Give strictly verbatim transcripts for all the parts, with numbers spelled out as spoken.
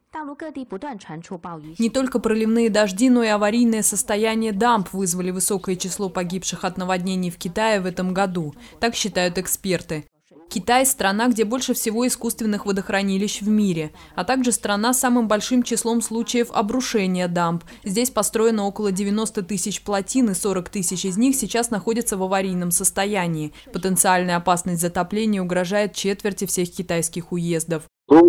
Не только проливные дожди, но и аварийное состояние дамб вызвали высокое число погибших от наводнений в Китае в этом году. Так считают эксперты. Китай – страна, где больше всего искусственных водохранилищ в мире, а также страна с самым большим числом случаев обрушения дамб. Здесь построено около девяноста тысяч плотин, и сорок тысяч из них сейчас находятся в аварийном состоянии. Потенциальная опасность затопления угрожает четверти всех китайских уездов.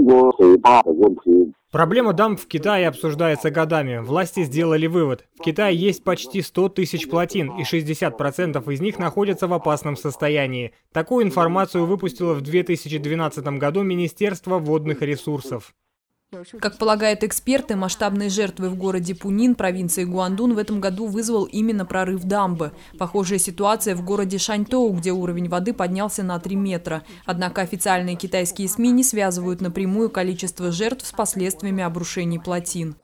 Проблема дамб в Китае обсуждается годами. Власти сделали вывод. В Китае есть почти сто тысяч плотин, и шестьдесят процентов из них находятся в опасном состоянии. Такую информацию выпустило в две тысячи двенадцатом году Министерство водных ресурсов. Как полагают эксперты, масштабные жертвы в городе Пунин, провинции Гуандун, в этом году вызвал именно прорыв дамбы. Похожая ситуация в городе Шаньтоу, где уровень воды поднялся на три метра. Однако официальные китайские СМИ не связывают напрямую количество жертв с последствиями обрушений плотин.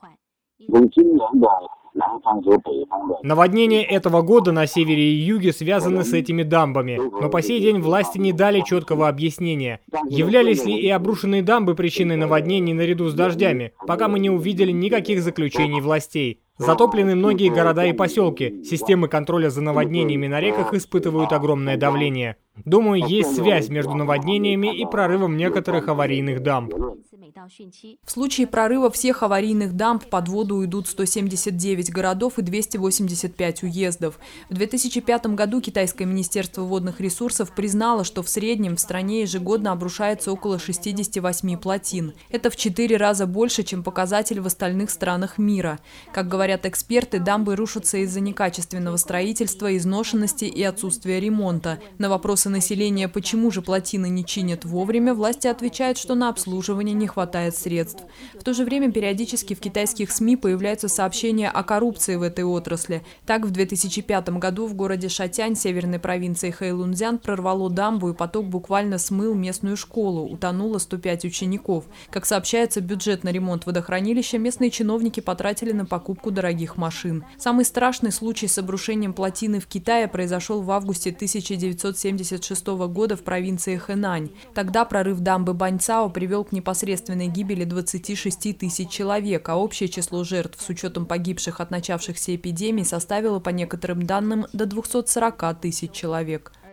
Наводнения этого года на севере и юге связаны с этими дамбами, но по сей день власти не дали четкого объяснения. Являлись ли и обрушенные дамбы причиной наводнений наряду с дождями, пока мы не увидели никаких заключений властей. Затоплены многие города и поселки. Системы контроля за наводнениями на реках испытывают огромное давление. Думаю, есть связь между наводнениями и прорывом некоторых аварийных дамб. В случае прорыва всех аварийных дамб под воду уйдут сто семьдесят девять городов и двести восемьдесят пять уездов. В две тысячи пятом году Китайское министерство водных ресурсов признало, что в среднем в стране ежегодно обрушается около шестидесяти восьми плотин. Это в четыре раза больше, чем показатель в остальных странах мира. Как говорят эксперты, дамбы рушатся из-за некачественного строительства, изношенности и отсутствия ремонта. На вопросы населения, почему же плотины не чинят вовремя, власти отвечают, что на обслуживание не хватает средств. В то же время периодически в китайских СМИ появляются сообщения о коррупции в этой отрасли. Так, в две тысячи пятом году в городе Шатянь, северной провинции Хэйлунцзян, прорвало дамбу, и поток буквально смыл местную школу, утонуло сто пять учеников. Как сообщается, бюджет на ремонт водохранилища местные чиновники потратили на покупку дорогих машин. Самый страшный случай с обрушением плотины в Китае произошел в августе тысяча девятьсот семьдесят шестого года в провинции Хэнань. Тогда прорыв дамбы Баньцао привел к непосредственной гибели двадцати шести тысяч человек, а общее число жертв с учетом погибших от начавшихся эпидемий составило, по некоторым данным, до двухсот сорока тысяч человек.